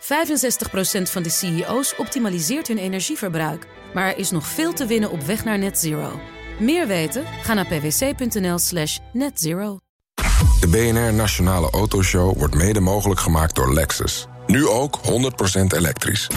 65% van de CEO's optimaliseert hun energieverbruik. Maar er is nog veel te winnen op weg naar net zero. Meer weten? Ga naar pwc.nl/netzero. De BNR Nationale Autoshow wordt mede mogelijk gemaakt door Lexus. Nu ook 100% elektrisch.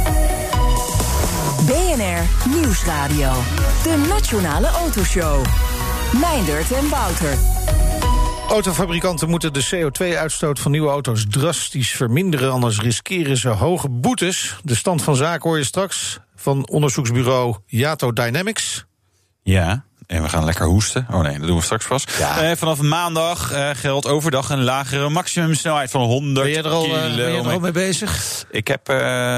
BNR Nieuwsradio. De Nationale Autoshow. Meindert en Wouter. Autofabrikanten moeten de CO2-uitstoot van nieuwe auto's drastisch verminderen, anders riskeren ze hoge boetes. De stand van zaken hoor je straks van onderzoeksbureau Yato Dynamics. Ja. En we gaan lekker hoesten. Oh nee, dat doen we straks pas. Ja. Vanaf maandag geldt overdag een lagere maximumsnelheid van 100 kilometer. Ben je er al mee bezig? Ik heb,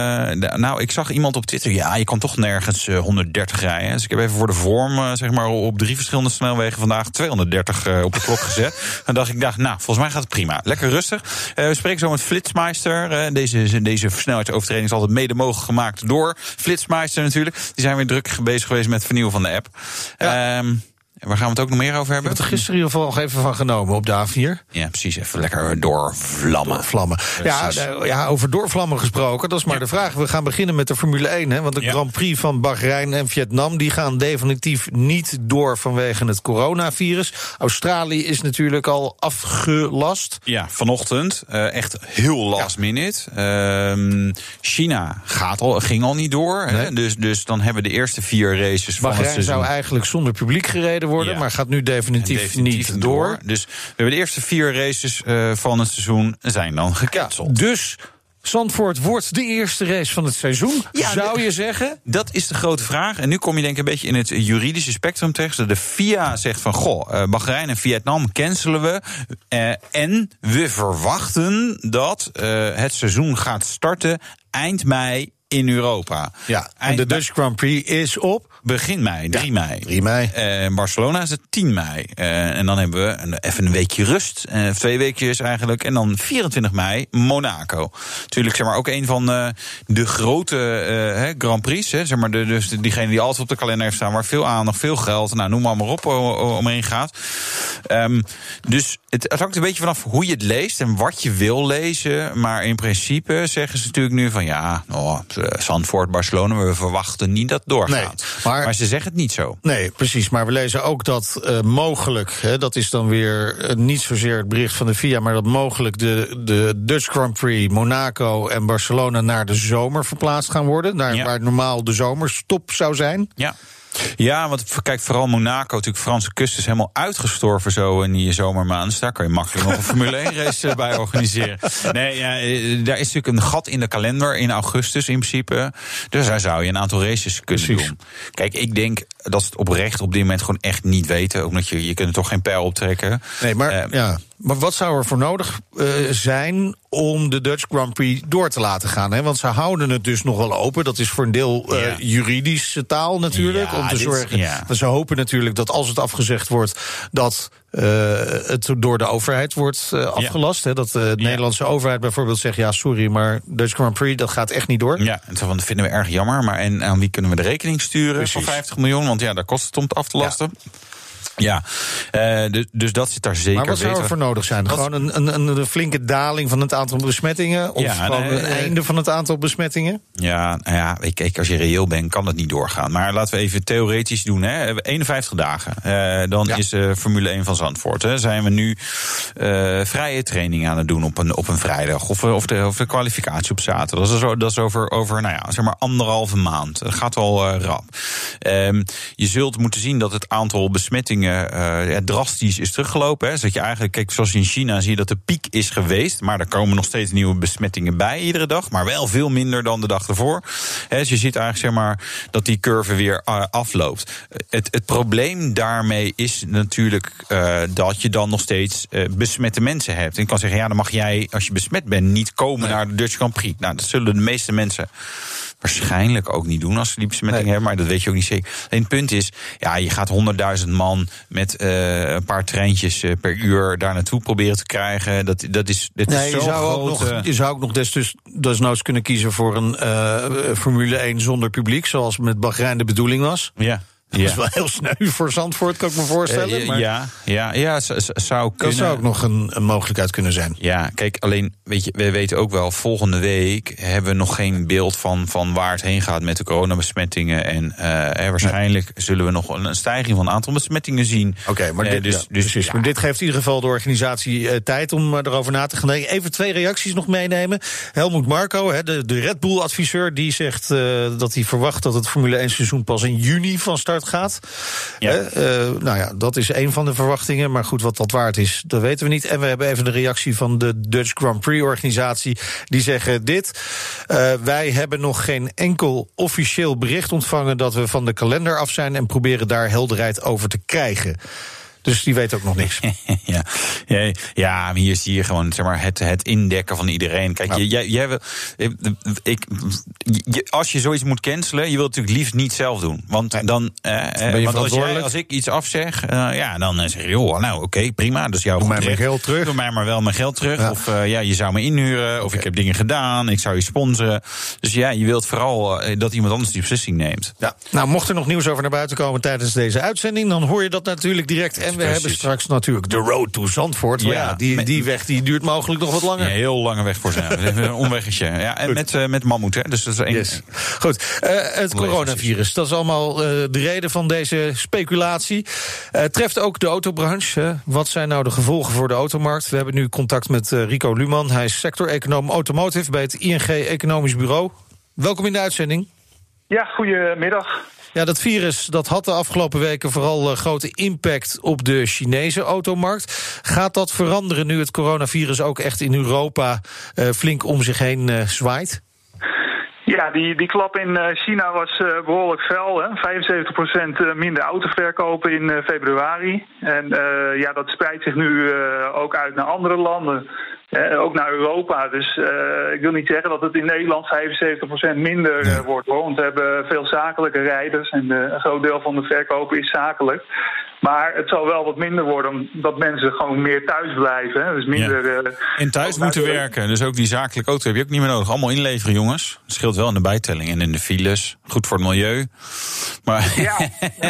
ik zag iemand op Twitter. Ja, je kan toch nergens 130 rijden. Dus ik heb even voor de vorm, op 3 verschillende snelwegen vandaag 230 op de klok gezet. En dacht ik, volgens mij gaat het prima. Lekker rustig. We spreken zo met Flitsmeister. Deze snelheidsovertreding is altijd mede mogelijk gemaakt door Flitsmeister natuurlijk. Die zijn weer druk bezig geweest met het vernieuwen van de app. Ja. Waar gaan we het ook nog meer over hebben? Ik heb er gisteren in ieder geval nog even van genomen op de A4. Ja, precies. Even lekker doorvlammen. Ja, over doorvlammen gesproken, dat is maar de vraag. We gaan beginnen met de Formule 1. Hè, want de Grand Prix van Bahrein en Vietnam die gaan definitief niet door vanwege het coronavirus. Australië is natuurlijk al afgelast. Ja, vanochtend. Echt heel last minute. China ging al niet door. Nee. Hè, dus dan hebben we de eerste 4 races van het seizoen. Bahrein zou eigenlijk zonder publiek gereden worden, maar gaat nu definitief niet door. Dus we hebben de eerste 4 races van het seizoen zijn dan gecanceld. Dus Zandvoort wordt de eerste race van het seizoen, zou je zeggen? Dat is de grote vraag. En nu kom je denk ik een beetje in het juridische spectrum terecht. De FIA zegt van, Bahrein en Vietnam cancelen we. En we verwachten dat het seizoen gaat starten eind mei in Europa. Ja, en de Dutch Grand Prix is op? Begin mei, 3 mei. 3 mei. Barcelona is het 10 mei. En dan hebben we even een weekje rust. 2 weekjes eigenlijk. En dan 24 mei Monaco. Natuurlijk ook een van de grote Grand Prix. Dus diegene die altijd op de kalender heeft staan, waar veel aandacht, veel geld, noem maar op, omheen gaat. Dus het hangt een beetje vanaf hoe je het leest en wat je wil lezen. Maar in principe zeggen ze natuurlijk nu van Zandvoort, Barcelona, we verwachten niet dat het doorgaat. Nee, maar ze zeggen het niet zo. Nee, precies. Maar we lezen ook dat mogelijk, dat is dan weer niet zozeer het bericht van de FIA, maar dat mogelijk de Dutch Grand Prix, Monaco en Barcelona naar de zomer verplaatst gaan worden. Waar normaal de zomerstop zou zijn. Ja, want kijk, vooral Monaco, natuurlijk Franse kust is helemaal uitgestorven zo in die zomermaanden. Dus daar kan je makkelijk nog een Formule 1 race bij organiseren. Nee, daar is natuurlijk een gat in de kalender in augustus in principe. Dus daar zou je een aantal races kunnen doen. Kijk, ik denk dat ze het oprecht op dit moment gewoon echt niet weten. Ook omdat je kunt er toch geen pijl optrekken. Nee, maar maar wat zou er voor nodig zijn om de Dutch Grand Prix door te laten gaan? Hè? Want ze houden het dus nog wel open. Dat is voor een deel juridische taal natuurlijk. Om te zorgen. Ze hopen natuurlijk dat als het afgezegd wordt, dat het door de overheid wordt afgelast. Hè? Dat de Nederlandse overheid bijvoorbeeld zegt, sorry, maar Dutch Grand Prix, dat gaat echt niet door. Ja, dat vinden we erg jammer. Maar en aan wie kunnen we de rekening sturen van 50 miljoen? Want daar kost het om het af te lasten. Ja, dus dat zit daar zeker. Maar wat zou er voor nodig zijn? Gewoon een flinke daling van het aantal besmettingen? Of een einde van het aantal besmettingen? Als je reëel bent, kan dat niet doorgaan. Maar laten we even theoretisch doen. 51 dagen. Dan is Formule 1 van Zandvoort. Zijn we nu vrije training aan het doen op een vrijdag? Of de kwalificatie op zaterdag? Dat is over 1,5 maand. Dat gaat al rap. Je zult moeten zien dat het aantal besmettingen drastisch is teruggelopen. Zodat je eigenlijk, kijk, zoals in China zie je dat de piek is geweest, maar er komen nog steeds nieuwe besmettingen bij iedere dag, maar wel veel minder dan de dag ervoor. Dus je ziet eigenlijk dat die curve weer afloopt. Het probleem daarmee is natuurlijk dat je dan nog steeds besmette mensen hebt. En ik kan zeggen, dan mag jij, als je besmet bent, niet komen naar de Dutch Grand Prix. Dat zullen de meeste mensen waarschijnlijk ook niet doen als ze die besmetting hebben, maar dat weet je ook niet zeker. En het punt is, je gaat 100.000 man met een paar treintjes per uur daar naartoe proberen te krijgen. Dat is zo groot. Je zou ook nog desnoods kunnen kiezen voor een Formule 1 zonder publiek, zoals met Bahrein de bedoeling was. Ja. Dat is wel heel sneu voor Zandvoort, kan ik me voorstellen. Maar zou kunnen. Dat zou ook nog een mogelijkheid kunnen zijn. Ja, kijk, alleen, weet je, we weten ook wel, volgende week hebben we nog geen beeld van waar het heen gaat met de coronabesmettingen. En waarschijnlijk zullen we nog een stijging van het aantal besmettingen zien. Oké, maar maar dit geeft in ieder geval de organisatie tijd om erover na te gaan denken. Even 2 reacties nog meenemen. Helmut Marko, de Red Bull-adviseur, die zegt dat hij verwacht dat het Formule 1 seizoen pas in juni van start gaat. Ja. Dat is een van de verwachtingen. Maar goed, wat dat waard is, dat weten we niet. En we hebben even de reactie van de Dutch Grand Prix-organisatie. Die zeggen dit. Wij hebben nog geen enkel officieel bericht ontvangen dat we van de kalender af zijn en proberen daar helderheid over te krijgen. Dus die weet ook nog niks. Maar hier zie je gewoon het indekken van iedereen. Kijk, als je zoiets moet cancelen, je wilt het natuurlijk liefst niet zelf doen. Want dan, als ik iets afzeg, dan zeg je, joh, oké, prima, dus jouw doe mij mijn geld terug. Doe mij maar wel mijn geld terug. Ja. Of je zou me inhuren, of ik heb dingen gedaan, ik zou je sponsoren. Dus je wilt vooral dat iemand anders die beslissing neemt. Ja. Nou, mocht er nog nieuws over naar buiten komen tijdens deze uitzending, dan hoor je dat natuurlijk direct. En we hebben straks natuurlijk de Road to Zandvoort. Ja, die weg die duurt mogelijk nog wat langer. Ja, heel lange weg voor zijn. Een omweggetje. Ja, en met mammoet, hè. Dus dat is één. Yes. Goed, het coronavirus. Dat is allemaal de reden van deze speculatie. Treft ook de autobranche. Wat zijn nou de gevolgen voor de automarkt? We hebben nu contact met Rico Luman. Hij is sector-econoom automotive bij het ING Economisch Bureau. Welkom in de uitzending. Ja, goedemiddag. Ja, dat virus dat had de afgelopen weken vooral grote impact op de Chinese automarkt. Gaat dat veranderen nu het coronavirus ook echt in Europa flink om zich heen zwaait? Ja, die klap in China was behoorlijk fel. Hè? 75% minder autoverkopen in februari. En dat spreidt zich nu ook uit naar andere landen. Ook naar Europa. Dus ik wil niet zeggen dat het in Nederland 75% minder wordt, hoor. Want we hebben veel zakelijke rijders en een groot deel van de verkopen is zakelijk. Maar het zal wel wat minder worden, omdat mensen gewoon meer thuis blijven. Hè. Dus minder. En thuis moeten werken. Dus ook die zakelijke auto heb je ook niet meer nodig. Allemaal inleveren, jongens. Het scheelt wel in de bijtelling en in de files. Goed voor het milieu. Maar ja.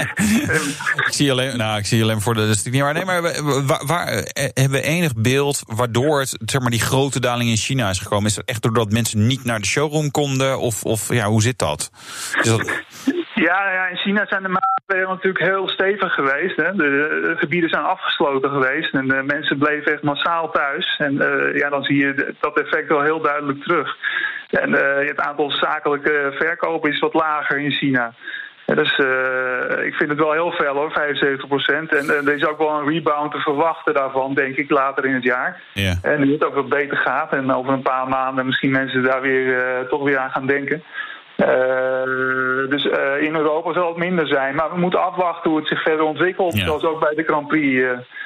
ik zie alleen voor de. Dat is natuurlijk niet waar. Nee, maar waar hebben we enig beeld waardoor het, die grote daling in China is gekomen? Is dat echt doordat mensen niet naar de showroom konden? Of hoe zit dat? Is dat... Ja, in China zijn de maatregelen natuurlijk heel stevig geweest. Hè. De gebieden zijn afgesloten geweest en de mensen bleven echt massaal thuis. En dan zie je dat effect wel heel duidelijk terug. En het aantal zakelijke verkopen is wat lager in China. Ja, dus ik vind het wel heel fel, hoor, 75%. En er is ook wel een rebound te verwachten daarvan, denk ik, later in het jaar. Yeah. En nu het ook wat beter gaat en over een paar maanden misschien mensen daar toch weer aan gaan denken. Dus in Europa zal het minder zijn. Maar we moeten afwachten hoe het zich verder ontwikkelt. Ja. Zoals ook bij de Grand Prix.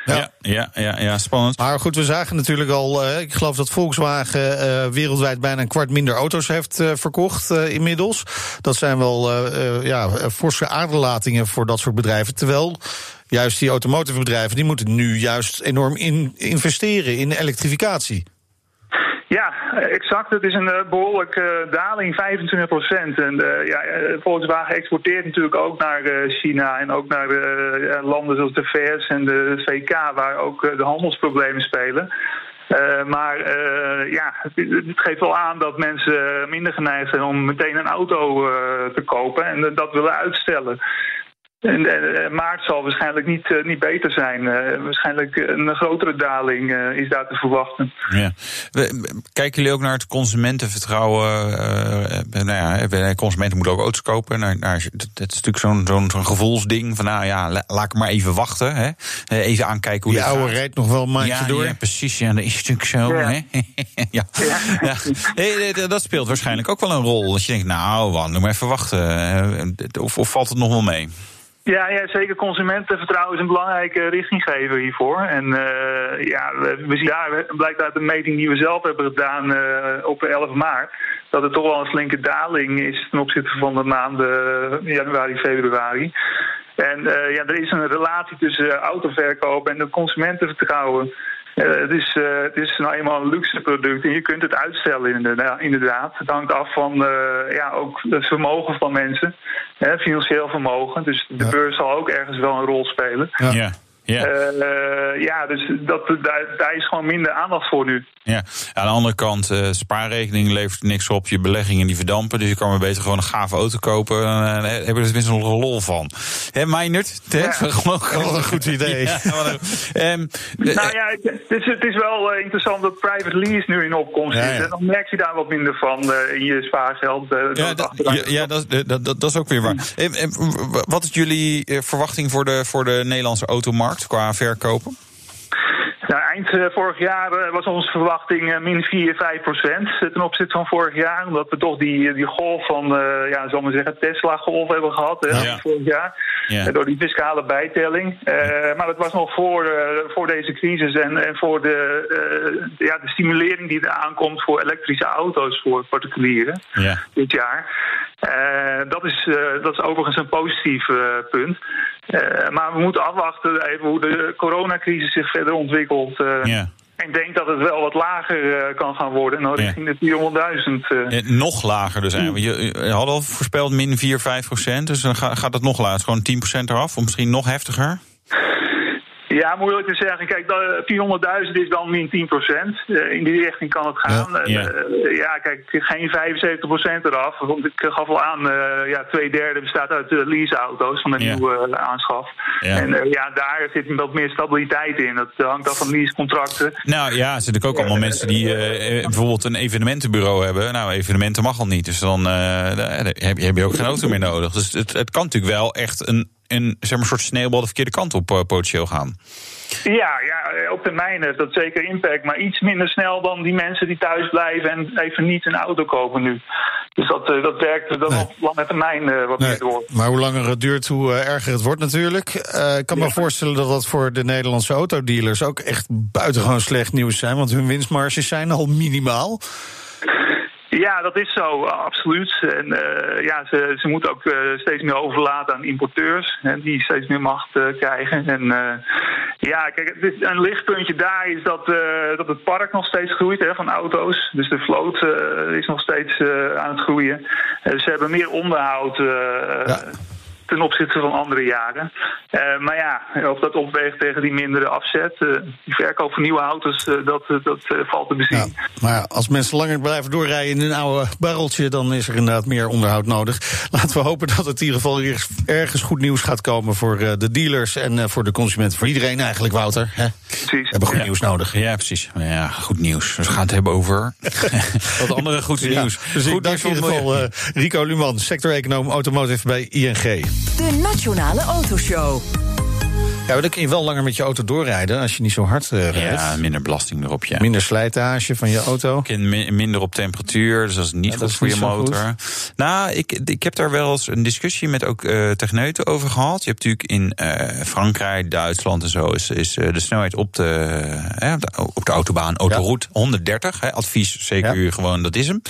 Ja, spannend. Maar goed, we zagen natuurlijk al, ik geloof dat Volkswagen wereldwijd bijna een kwart minder auto's heeft verkocht inmiddels. Dat zijn wel forse aderlatingen voor dat soort bedrijven. Terwijl juist die automotive bedrijven, die moeten nu juist enorm investeren in elektrificatie. Ja, exact. Het is een behoorlijke daling, 25%. En Volkswagen exporteert natuurlijk ook naar China en ook naar landen zoals de VS en de VK, waar ook de handelsproblemen spelen. Het geeft wel aan dat mensen minder geneigd zijn om meteen een auto te kopen en dat willen uitstellen. En maart zal waarschijnlijk niet beter zijn. Waarschijnlijk een grotere daling is daar te verwachten. Ja. Kijken jullie ook naar het consumentenvertrouwen? Consumenten moeten ook auto's kopen. Het is natuurlijk zo'n gevoelsding van laat ik maar even wachten. Hè? Even aankijken hoe die dit oude rijdt nog wel een maandje door. Ja, precies. Ja, dat is natuurlijk zo. Ja. Hè? Dat speelt waarschijnlijk ook wel een rol. Dat je denkt, doe maar even wachten. Of valt het nog wel mee? Ja, zeker. Consumentenvertrouwen is een belangrijke richtinggever hiervoor. En we zien daar, blijkt uit de meting die we zelf hebben gedaan op 11 maart... dat er toch wel een flinke daling is ten opzichte van de maanden januari, februari. En er is een relatie tussen autoverkoop en het consumentenvertrouwen. Het is nou eenmaal een luxe product en je kunt het uitstellen inderdaad. Het hangt af van ook het vermogen van mensen, financieel vermogen. Dus de beurs zal ook ergens wel een rol spelen. Ja. Dus daar is gewoon minder aandacht voor nu. Ja, aan de andere kant, spaarrekening levert niks op, je beleggingen die verdampen, dus je kan maar beter gewoon een gave auto kopen. Daar heb je er tenminste nog een lol van. Hè, Meijnerd? Gewoon een goed idee. Het is wel interessant dat private lease nu in opkomst is. En dan merk je daar wat minder van in je spaargeld. Dat is ook weer waar. Wat is jullie verwachting voor de Nederlandse automarkt qua verkopen? Nou, eind vorig jaar was onze verwachting min 4-5% ten opzichte van vorig jaar. Omdat we toch die golf van, zal maar zeggen, Tesla-golf hebben gehad vorig jaar. Ja. Door die fiscale bijtelling. Maar dat was nog voor deze crisis en voor de stimulering die er aankomt voor elektrische auto's voor particulieren dit jaar. Dat is overigens een positief punt. Maar we moeten afwachten even hoe de coronacrisis zich verder ontwikkelt. Ik denk dat het wel wat lager kan gaan worden. Nou, richting de 400.000. Nog lager dus eigenlijk. Je had al voorspeld min 4-5%. Dus dan gaat het nog lager. Gewoon 10% eraf. Of misschien nog heftiger. Ja, moeilijk te zeggen. Kijk, 400.000 is dan min 10%. In die richting kan het gaan. Kijk, geen 75% eraf. Want ik gaf al aan, 2/3 bestaat uit leaseauto's van de nieuwe aanschaf. Ja. En daar zit wat meer stabiliteit in. Dat hangt af van leasecontracten. Nou ja, er zitten ook allemaal mensen die bijvoorbeeld een evenementenbureau hebben. Nou, evenementen mag al niet. Dus dan heb je ook geen auto meer nodig. Dus het kan natuurlijk wel echt een soort sneeuwbal de verkeerde kant op potentieel gaan. Ja, op termijn heeft dat zeker impact, maar iets minder snel dan die mensen die thuis blijven en even niet een auto kopen nu. Dus dat werkt dan op lange termijn wat meer door. Maar hoe langer het duurt, hoe erger het wordt natuurlijk. Ik kan me voorstellen dat dat voor de Nederlandse autodealers ook echt buitengewoon slecht nieuws zijn, want hun winstmarges zijn al minimaal. Ja, dat is zo, absoluut. En ze moeten ook steeds meer overlaten aan importeurs, die steeds meer macht krijgen. En kijk, een lichtpuntje daar is dat het park nog steeds groeit van auto's. Dus de vloot is nog steeds aan het groeien. Ze hebben meer onderhoud ten opzichte van andere jaren. Maar of dat opweegt tegen die mindere afzet, die verkoop van nieuwe auto's, dat valt te bezien. Ja, maar als mensen langer blijven doorrijden in een oude barreltje, dan is er inderdaad meer onderhoud nodig. Laten we hopen dat het in ieder geval ergens goed nieuws gaat komen voor de dealers en voor de consumenten. Voor iedereen eigenlijk, Wouter. Hè? Precies. We hebben goed nieuws nodig. Ja, precies. Ja, goed nieuws. Dus we gaan het hebben over wat andere goed nieuws. Dus goed nieuws in ieder geval Rico Luman, sector-econoom automotive bij ING. De Nationale Autoshow. Ja, dan kun je wel langer met je auto doorrijden als je niet zo hard rijdt. Ja, minder belasting erop, Minder slijtage van je auto. Minder op temperatuur, dus dat is niet goed voor je motor. Goed. Nou, ik heb daar wel eens een discussie met ook techneuten over gehad. Je hebt natuurlijk in Frankrijk, Duitsland en zo is de snelheid op de autobaan, autoroute 130. Advies, CQ gewoon, dat is hem.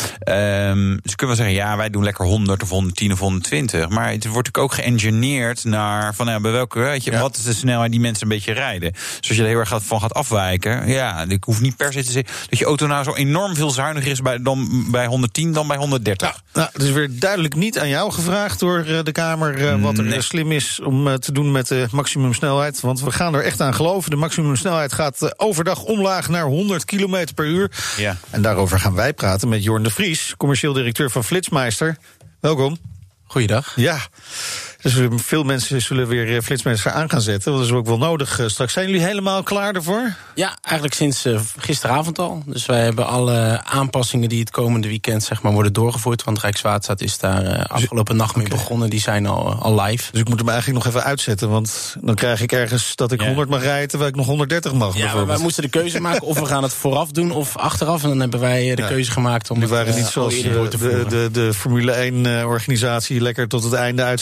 Dus kunnen we zeggen, wij doen lekker 100 of 110 of 120. Maar het wordt natuurlijk ook geëngineerd naar van bij welke, wat is de snelheid die mensen een beetje rijden. Dus als je er heel erg van gaat afwijken, ik hoef niet per se te zeggen dat je auto nou zo enorm veel zuiniger is dan bij 110 dan bij 130. Nou, het is weer duidelijk niet aan jou gevraagd door de Kamer wat er slim is om te doen met de maximumsnelheid. Want we gaan er echt aan geloven. De maximumsnelheid gaat overdag omlaag naar 100 km per uur. Ja. En daarover gaan wij praten met Jorn de Vries, commercieel directeur van Flitsmeister. Welkom. Goeiedag. Ja. Dus veel mensen zullen weer Flitsmeister aan gaan zetten. Dat is ook wel nodig straks. Zijn jullie helemaal klaar ervoor? Ja, eigenlijk sinds gisteravond al. Dus wij hebben alle aanpassingen die het komende weekend worden doorgevoerd. Want Rijkswaterstaat is daar afgelopen nacht mee begonnen. Die zijn al live. Dus ik moet hem eigenlijk nog even uitzetten. Want dan krijg ik ergens dat ik 100 mag rijden terwijl ik nog 130 mag. Ja, maar wij moesten de keuze maken of we gaan het vooraf doen of achteraf. En dan hebben wij de keuze gemaakt om die waren niet zoals de Formule 1 organisatie lekker tot het einde uitstellen. Die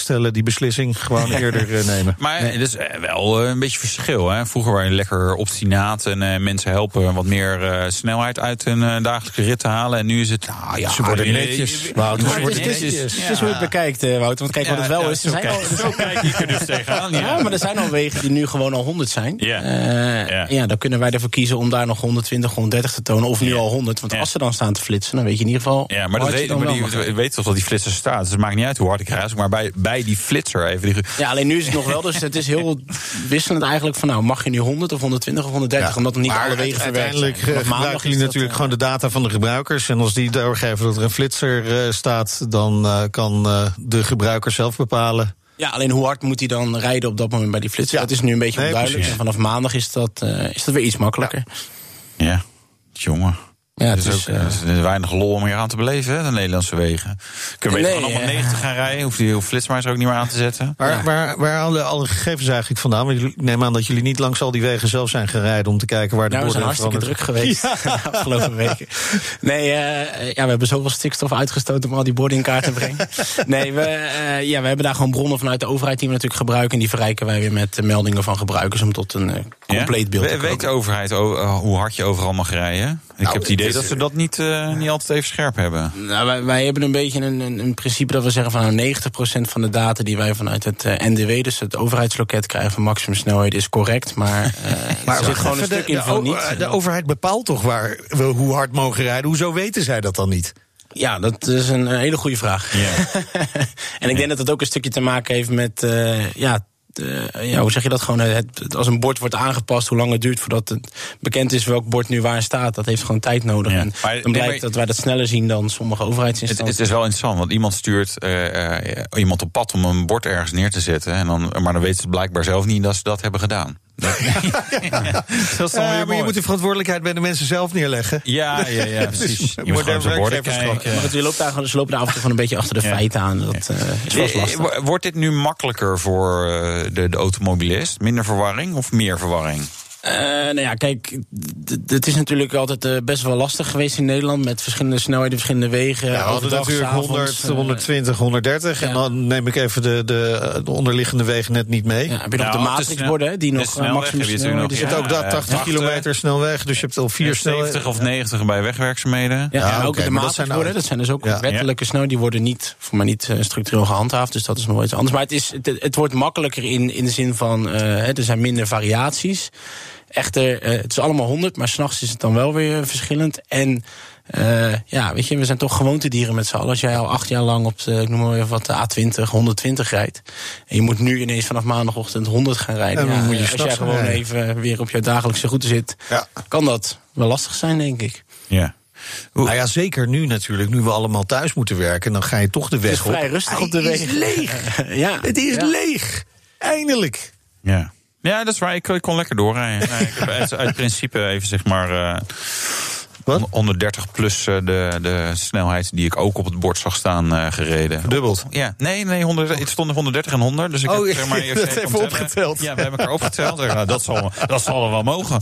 beslissing gewoon eerder nemen. Maar het is wel een beetje verschil. Hè? Vroeger waren je lekker obstinaat en mensen helpen wat meer snelheid uit hun dagelijkse rit te halen. En nu is het... ze worden netjes. Het is hoe je het bekijkt, Wouter. Want kijk wat het wel is. Zo kijk ik er dus tegenaan. Ja, maar er zijn al wegen die nu gewoon al 100 zijn. Ja, dan kunnen wij ervoor kiezen om daar nog 120, 130 te tonen. Of nu al 100. Want als ze dan staan te flitsen, dan weet je in ieder geval... Ja, maar je weet toch dat die flitser staat. Dus het maakt niet uit hoe hard ik reis. Maar bij die flitser even... Ja, alleen nu is het nog wel. Dus het is heel wisselend eigenlijk van... mag je nu 100 of 120 of 130? Omdat er niet alle wegen verwerkt zijn. Uiteindelijk gebruiken jullie natuurlijk gewoon de data van de gebruikers. En als die doorgeven dat er een flitser staat... dan kan de gebruiker zelf bepalen... Ja, alleen hoe hard moet hij dan rijden op dat moment bij die flitser? Dat is nu een beetje onduidelijk. En vanaf maandag is dat weer iets makkelijker. Ja, jongen. Ja, het is weinig lol om hier aan te beleven, hè, de Nederlandse wegen. Kunnen we beter gewoon allemaal 90 gaan rijden? Hoeft die flitsmeister ook niet meer aan te zetten? Waar halen alle gegevens eigenlijk vandaan? Want ik neem aan dat jullie niet langs al die wegen zelf zijn gereden... om te kijken waar de borden veranderd. We zijn hartstikke druk geweest de afgelopen weken. Nee, we hebben zoveel stikstof uitgestoten om al die borden in kaart te brengen. Nee, we hebben daar gewoon bronnen vanuit de overheid die we natuurlijk gebruiken. En die verrijken wij weer met meldingen van gebruikers om tot een compleet beeld te komen. Weet de overheid hoe hard je overal mag rijden? Ik heb het idee dat ze dat niet altijd even scherp hebben. Nou, wij hebben een beetje een principe dat we zeggen van 90% van de data die wij vanuit het NDW, dus het overheidsloket, krijgen van maximumsnelheid is correct. Maar er zit gewoon een stuk in van niet. De overheid bepaalt toch waar we hoe hard mogen rijden? Hoezo weten zij dat dan niet? Ja, dat is een hele goede vraag. Ja. En ik denk dat het ook een stukje te maken heeft met hoe zeg je dat? Gewoon als een bord wordt aangepast, hoe lang het duurt voordat het bekend is welk bord nu waar staat. Dat heeft gewoon tijd nodig. Ja. En dan blijkt dat wij dat sneller zien dan sommige overheidsinstanties. Het is wel interessant, want iemand stuurt iemand op pad om een bord ergens neer te zetten. Maar dan weten ze blijkbaar zelf niet dat ze dat hebben gedaan. Dat is maar je moet de verantwoordelijkheid bij de mensen zelf neerleggen. Ja, precies. Je moet gewoon zijn borden kijken. Maar ze lopen daar af en toe gewoon een beetje achter de feiten aan. Dat is wel lastig. Wordt dit nu makkelijker voor de automobilist? Minder verwarring of meer verwarring? Kijk, het is natuurlijk altijd best wel lastig geweest in Nederland met verschillende snelheden, verschillende wegen. Ja, we hadden natuurlijk 100, 120, 130 en dan neem ik even de onderliggende wegen net niet mee. Ja, heb je nog de matrixborden die nog maximum snelheid. Er zit ook daar 80 kilometer snelweg, dus je hebt al 4 snelheden. 70 of 90 bij wegwerkzaamheden. Ja, ook de matrixborden, dat zijn dus ook wettelijke snelheden, die worden voor mij niet structureel gehandhaafd, dus dat is nog iets anders. Maar het wordt makkelijker in de zin van er zijn minder variaties. Echter, het is allemaal 100, maar 's nachts is het dan wel weer verschillend. En weet je, we zijn toch gewoontedieren met z'n allen. Als jij al 8 jaar lang op de, ik noem maar even wat, de A20, 120 rijdt. En je moet nu ineens vanaf maandagochtend 100 gaan rijden. Als jij gewoon even weer op jouw dagelijkse route zit, kan dat wel lastig zijn, denk ik. Ja. Nou ja, zeker nu natuurlijk. Nu we allemaal thuis moeten werken, dan ga je toch de weg op. Het is vrij rustig op de weg. Het is leeg. Het is leeg. Eindelijk. Ja. Ja, dat is waar. Ik kon lekker doorrijden. Ik heb uit principe even zeg maar 130 plus de snelheid die ik ook op het bord zag staan gereden. Verdubbeld? Ja, nee, het stond 130 en 100. Dus ik heb zeg maar dat even opgeteld. Ja, we hebben elkaar opgeteld. Nou, dat zal wel mogen.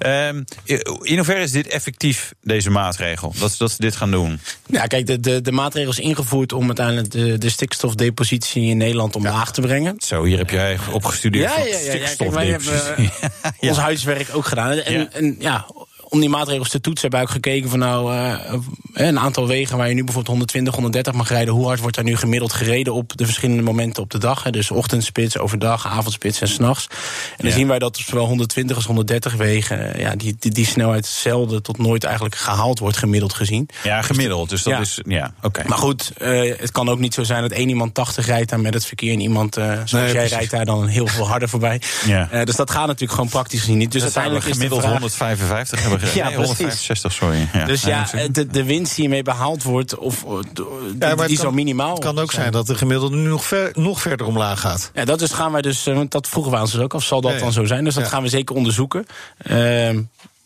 In hoeverre is dit effectief, deze maatregel? Dat ze dit gaan doen? Ja, kijk, de maatregel is ingevoerd om uiteindelijk de stikstofdepositie in Nederland omlaag te brengen. Zo, hier heb jij opgestudeerd van stikstofdepositie. Kijk, wij hebben ons huiswerk ook gedaan. En om die maatregels te toetsen hebben we ook gekeken van een aantal wegen waar je nu bijvoorbeeld 120, 130 mag rijden. Hoe hard wordt daar nu gemiddeld gereden op de verschillende momenten op de dag? Dus ochtendspits, overdag, avondspits en 's nachts. En dan zien wij dat zowel 120 als 130 wegen die snelheid zelden tot nooit eigenlijk gehaald wordt, gemiddeld gezien. Ja, gemiddeld. Dus dat is, oké. Maar goed, het kan ook niet zo zijn dat één iemand 80 rijdt daar met het verkeer en iemand zoals jij rijdt daar dan heel veel harder voorbij. Ja. Dus dat gaat natuurlijk gewoon praktisch gezien niet. Dus uiteindelijk is gemiddeld 155 hebben we 165, sorry. Ja. Dus de winst die ermee behaald wordt, die is al minimaal. Het kan ook zijn dat de gemiddelde nu nog verder omlaag gaat. Ja, want dat vroegen we ons dus ook af. Zal dat dan zo zijn? Dus dat gaan we zeker onderzoeken.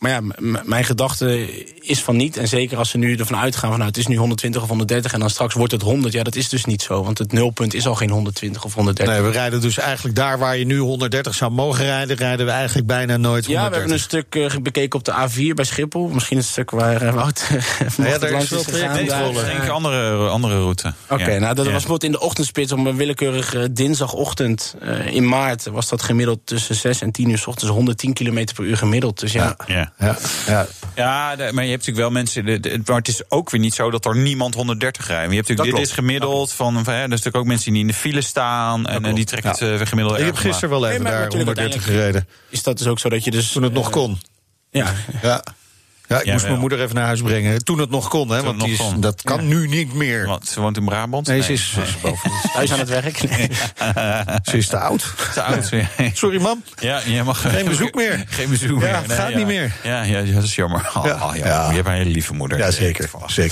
Maar ja, mijn gedachte is van niet. En zeker als ze nu ervan uitgaan van het is nu 120 of 130 en dan straks wordt het 100. Ja, dat is dus niet zo. Want het nulpunt is al geen 120 of 130. Nee, we rijden dus eigenlijk daar waar je nu 130 zou mogen rijden we eigenlijk bijna nooit 130. Ja, we hebben een stuk bekeken op de A4 bij Schiphol. Misschien het stuk waar Wout langs is gegaan. Nee, een andere route. Oké, nou dat was bijvoorbeeld in de ochtendspits op een willekeurig dinsdagochtend in maart was dat gemiddeld tussen 6 en 10 uur 's ochtends 110 km per uur gemiddeld. Dus maar je hebt natuurlijk wel mensen. Maar het is ook weer niet zo dat er niemand 130 rijdt. Je hebt natuurlijk, dit is gemiddeld van. Er zijn natuurlijk ook mensen die in de file staan en die trekken het gemiddeld. Ik heb gisteren wel even daar 130 gereden. Is dat dus ook zo dat je dus toen het nog kon? Ja, ik moest mijn moeder even naar huis brengen. Toen het nog kon, hè? Want dat kan nu niet meer. Want ze woont in Brabant? Nee, ze is thuis aan het werk. Nee. Ze is te oud. Sorry, mam. Ja, je mag geen bezoek meer. Geen bezoek meer. Nee, gaat niet meer. Ja, dat is jammer. Je hebt een hele lieve moeder. Ja, zeker.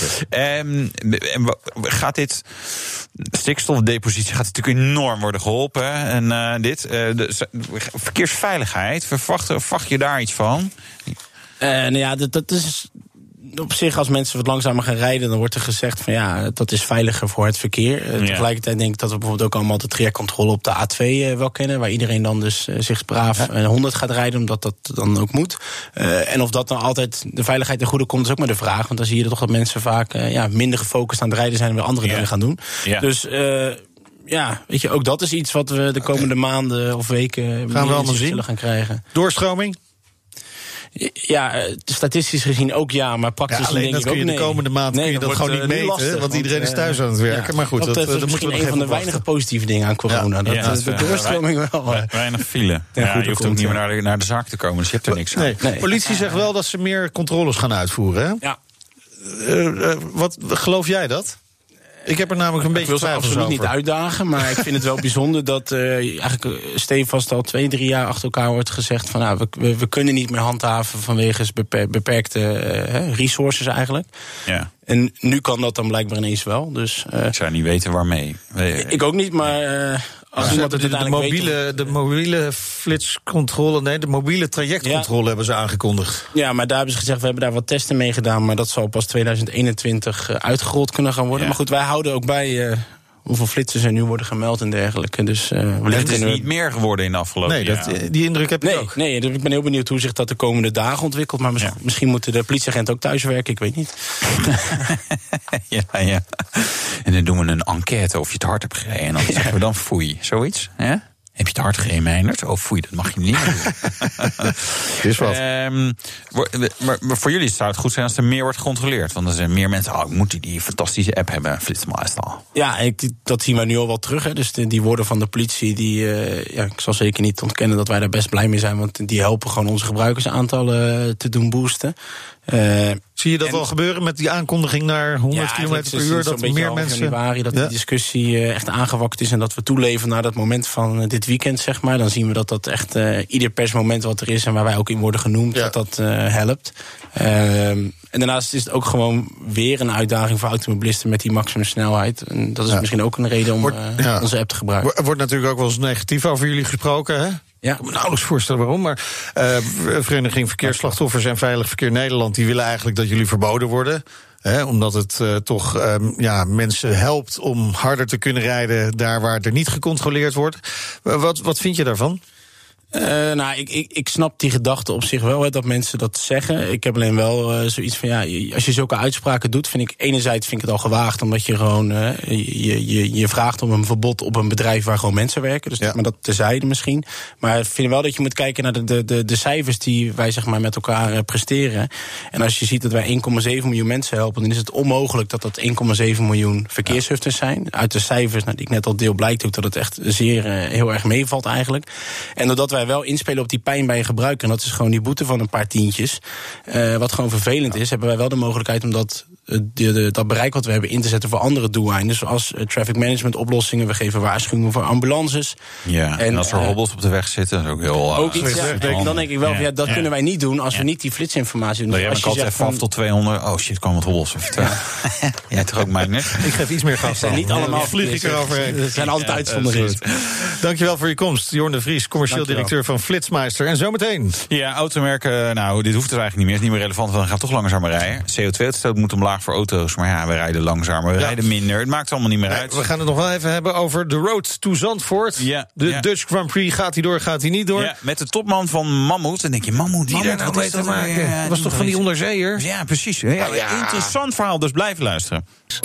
Gaat dit stikstofdepositie gaat natuurlijk enorm worden geholpen? En verkeersveiligheid, verwacht je daar iets van? Dat is op zich, als mensen wat langzamer gaan rijden, dan wordt er gezegd van dat is veiliger voor het verkeer. Tegelijkertijd denk ik dat we bijvoorbeeld ook allemaal de trajectcontrole op de A2 wel kennen, waar iedereen dan dus zich braaf 100 gaat rijden, omdat dat dan ook moet. En of dat dan altijd de veiligheid ten goede komt, is ook maar de vraag. Want dan zie je toch dat mensen vaak minder gefocust aan het rijden zijn en weer andere dingen gaan doen. Ja. Dus weet je, ook dat is iets wat we de komende maanden of weken gaan we allemaal zien zullen gaan krijgen. Doorstroming? Ja, statistisch gezien ook maar praktisch gezien denk ik ook nee. De komende maand kun je dat gewoon niet meten, lastig, want iedereen is thuis aan het werken. Maar goed, dat is misschien een van de weinige positieve dingen aan corona. De doorstroming wel. Weinig file. Je hoeft ook niet meer naar de zaak te komen, dus je hebt er niks aan. Nee. Politie zegt wel dat ze meer controles gaan uitvoeren, hè? Ja. Wat geloof jij dat? Ik heb er namelijk een beetje twijfels over. Ik wil ze absoluut niet uitdagen, maar ik vind het wel bijzonder dat eigenlijk stevast al 2-3 jaar achter elkaar wordt gezegd van we kunnen niet meer handhaven vanwege beperkte resources eigenlijk. Ja. En nu kan dat dan blijkbaar ineens wel. Dus, ik zou niet weten waarmee. Ik ook niet, maar de mobiele flitscontrole, de mobiele trajectcontrole hebben ze aangekondigd. Ja, maar daar hebben ze gezegd, we hebben daar wat testen mee gedaan, maar dat zal pas 2021 uitgerold kunnen gaan worden. Ja. Maar goed, wij houden ook bij hoeveel flitsers er nu worden gemeld en dergelijke. Dus, het is niet meer geworden in de afgelopen jaren. Die indruk heb ik ook. Nee, dus ik ben heel benieuwd hoe zich dat de komende dagen ontwikkelt. Maar misschien moeten de politieagenten ook thuiswerken, ik weet niet. Ja. En dan doen we een enquête of je het hard hebt gereden. En dan zeggen we dan foei, zoiets. Ja? Heb je het hard gereden, Meijnerd? Oh, foei, dat mag je niet meer doen. Is wat. Maar voor jullie zou het goed zijn als er meer wordt gecontroleerd. Want er zijn meer mensen, ik moet die fantastische app hebben, Flitsmeister. Ja, dat zien wij nu al wel terug. Hè. Dus die woorden van de politie, ik zal zeker niet ontkennen dat wij daar best blij mee zijn. Want die helpen gewoon onze gebruikersaantallen te doen boosten. Zie je dat wel gebeuren met die aankondiging naar 100 km per uur? Dat meer mensen. Januari, dat die discussie echt aangewakt is en dat we toeleven naar dat moment van dit weekend, zeg maar. Dan zien we dat echt ieder persmoment wat er is en waar wij ook in worden genoemd, dat helpt. En daarnaast is het ook gewoon weer een uitdaging voor automobilisten met die maximumsnelheid. En dat is misschien ook een reden om onze app te gebruiken. Er wordt natuurlijk ook wel eens negatief over jullie gesproken, hè? Ja. Ik kan me nauwelijks voorstellen waarom, maar Vereniging Verkeersslachtoffers en Veilig Verkeer Nederland, die willen eigenlijk dat jullie verboden worden. Omdat het toch mensen helpt om harder te kunnen rijden daar waar er niet gecontroleerd wordt. Wat vind je daarvan? Ik snap die gedachte op zich wel, dat mensen dat zeggen. Ik heb alleen wel zoiets van, als je zulke uitspraken doet, vind ik het al gewaagd, omdat je gewoon je vraagt om een verbod op een bedrijf waar gewoon mensen werken. Dus maar dat terzijde misschien. Maar ik vind wel dat je moet kijken naar de cijfers die wij zeg maar met elkaar presteren. En als je ziet dat wij 1,7 miljoen mensen helpen, dan is het onmogelijk dat 1,7 miljoen verkeershufters zijn. Uit de cijfers die ik net al deel blijkt ook dat het echt zeer heel erg meevalt eigenlijk. En doordat wij wel inspelen op die pijn bij je gebruiker, en dat is gewoon die boete van een paar tientjes, wat gewoon vervelend is, hebben wij wel de mogelijkheid om dat dat bereik wat we hebben in te zetten voor andere doeleinden. Zoals traffic management oplossingen. We geven waarschuwingen voor ambulances. Ja, en als er hobbels op de weg zitten, dat is ook heel... Ook iets, dan denk ik wel, dat kunnen wij niet doen als we niet die flitsinformatie doen. Dus als je altijd even af tot 200, oh shit, kwam wat hobbels. Jij toch ook mij net? Ik geef iets meer gas. Zijn niet allemaal vlieg ik eroverheen. Er zijn altijd uitzonderingen. Dankjewel voor je komst, Jorn de Vries, commercieel directeur van Flitsmeister. En zometeen. Ja, automerken, dit hoeft dus eigenlijk niet meer. Is niet meer relevant, want dan gaan we toch langzamer rijden. CO2-uitstoot moet omlaag voor auto's, maar ja, we rijden langzamer, we rijden minder. Het maakt allemaal niet meer uit. We gaan het nog wel even hebben over de Road to Zandvoort. De Dutch Grand Prix, gaat hij door, gaat hij niet door? Ja, met de topman van Mammoet. Dan denk je, Mammoet, wat mee te maken? Dat was toch van die onderzeeër? Ja, precies. Ja. Interessant verhaal, dus blijf luisteren.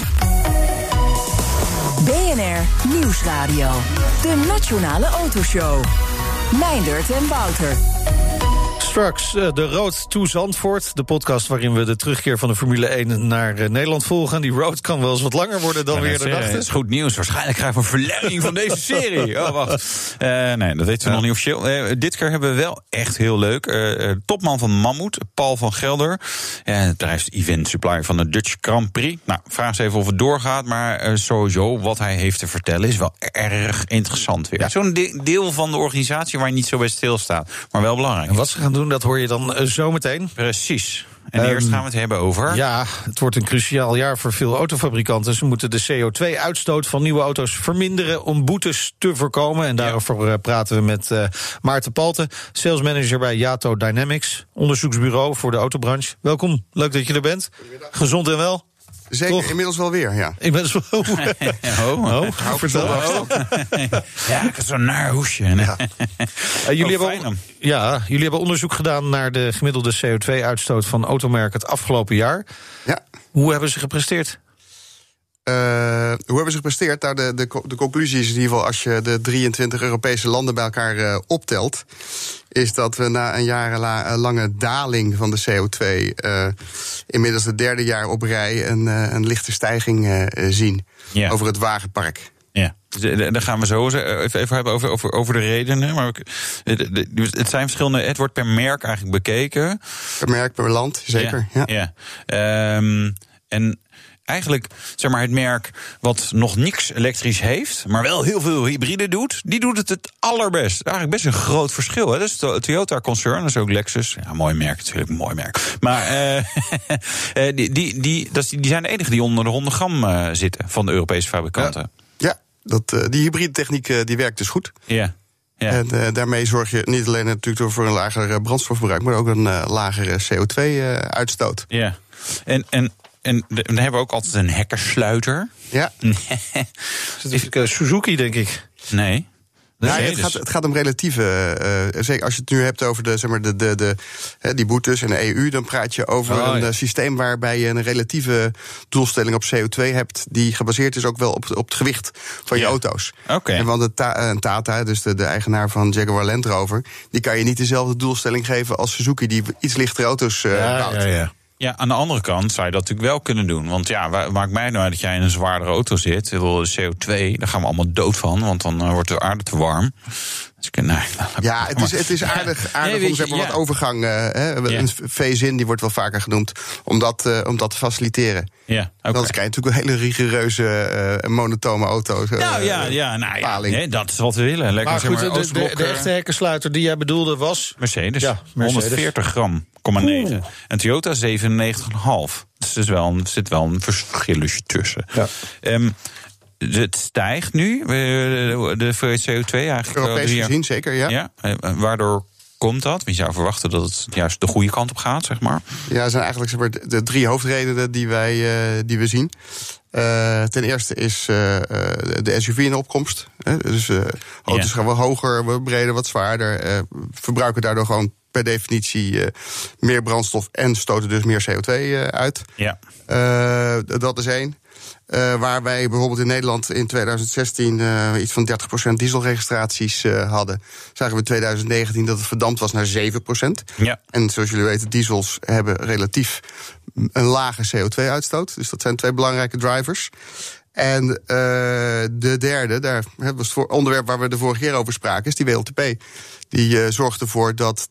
BNR Nieuwsradio. De Nationale Autoshow. Meindert en Wouter. Straks de Road to Zandvoort. De podcast waarin we de terugkeer van de Formule 1 naar Nederland volgen. Die road kan wel eens wat langer worden dan we eerder dachten. Dat is goed nieuws. Waarschijnlijk krijgen we een verlenging van deze serie. Oh, wacht. Nee, dat weten we nog niet officieel. Dit keer hebben we wel echt heel leuk. Topman van Mammoet, Paul van Gelder. Het bedrijf is event supplier van de Dutch Grand Prix. Nou, vraag eens even of het doorgaat. Maar sowieso, wat hij heeft te vertellen is wel erg interessant weer. Ja. Zo'n deel van de organisatie waar je niet zo bij stilstaat. Maar wel belangrijk. En wat ze gaan doen, dat hoor je dan zometeen. Precies. En eerst gaan we het hebben over... Ja, het wordt een cruciaal jaar voor veel autofabrikanten. Ze moeten de CO2-uitstoot van nieuwe auto's verminderen om boetes te voorkomen. En daarover praten we met Maarten Palten, salesmanager bij Yato Dynamics, onderzoeksbureau voor de autobranche. Welkom, leuk dat je er bent. Gezond en wel? Zeker, toch? Inmiddels wel weer, ja. Inmiddels wel. Vertel. Ja, ik heb zo'n naar hoesje. Ja. Jullie hebben onderzoek gedaan naar de gemiddelde CO2-uitstoot van automerken het afgelopen jaar. Ja. Hoe hebben ze gepresteerd? Hoe hebben ze gepresteerd? Nou, de conclusie is in ieder geval, als je de 23 Europese landen bij elkaar optelt, is dat we na een jarenlange daling van de CO2 inmiddels het derde jaar op rij een lichte stijging zien over het wagenpark. Ja, daar gaan we zo even hebben over de redenen. Maar het zijn verschillende. Het wordt per merk eigenlijk bekeken. Per merk, per land, zeker. Ja. En eigenlijk, zeg maar, het merk wat nog niks elektrisch heeft, maar wel heel veel hybride doet, die doet het allerbest. Eigenlijk best een groot verschil. Hè? Dat is de Toyota-concern, dat is ook Lexus. Ja, mooi merk, natuurlijk, een mooi merk. Maar die zijn de enige die onder de 100 gram zitten van de Europese fabrikanten. Ja, die hybride techniek die werkt dus goed. Ja. Ja. En daarmee zorg je niet alleen natuurlijk voor een lager brandstofverbruik, maar ook een lagere CO2-uitstoot. Ja, en dan hebben we ook altijd een hekkersluiter. Ja. Suzuki, denk ik. Nee. Het gaat om relatieve. Zeker als je het nu hebt over die boetes en de EU, dan praat je over een systeem waarbij je een relatieve doelstelling op CO2 hebt, die gebaseerd is ook wel op het gewicht van je auto's. Okay. En want Tata, dus de eigenaar van Jaguar Land Rover, die kan je niet dezelfde doelstelling geven als Suzuki, die iets lichtere auto's bouwt. Ja, aan de andere kant zou je dat natuurlijk wel kunnen doen. Want ja, maakt mij nou uit dat jij in een zwaardere auto zit. De CO2, daar gaan we allemaal dood van, want dan wordt de aarde te warm. Dus het is aardig om zeg maar wat overgang. Een phase-in, die wordt wel vaker genoemd, om dat te faciliteren. Ja, okay. Anders krijg je natuurlijk een hele rigoureuze, monotone auto's. Dat is wat we willen. Lekker, maar goed, de echte hekkersluiter die jij bedoelde was? Mercedes. 140 gram. 9. En Toyota 97,5. Dus er zit wel een verschilletje tussen. Ja. Het stijgt nu, de CO2 eigenlijk. Europees gezien, zeker, ja. Waardoor komt dat? Want je zou verwachten dat het juist de goede kant op gaat, zeg maar. Ja, er zijn eigenlijk de 3 hoofdredenen die we zien. Ten eerste is de SUV in de opkomst. Dus auto's gaan wat hoger, wat breder, wat zwaarder. Verbruiken daardoor gewoon per definitie meer brandstof en stoten dus meer CO2 uit. Ja. Dat is 1. Waar wij bijvoorbeeld in Nederland in 2016 iets van 30% dieselregistraties hadden, zagen we in 2019 dat het verdampt was naar 7%. Ja. En zoals jullie weten, diesels hebben relatief een lage CO2-uitstoot. Dus dat zijn 2 belangrijke drivers. En de derde, daar was het onderwerp waar we de vorige keer over spraken, is die WLTP. Die zorgt ervoor dat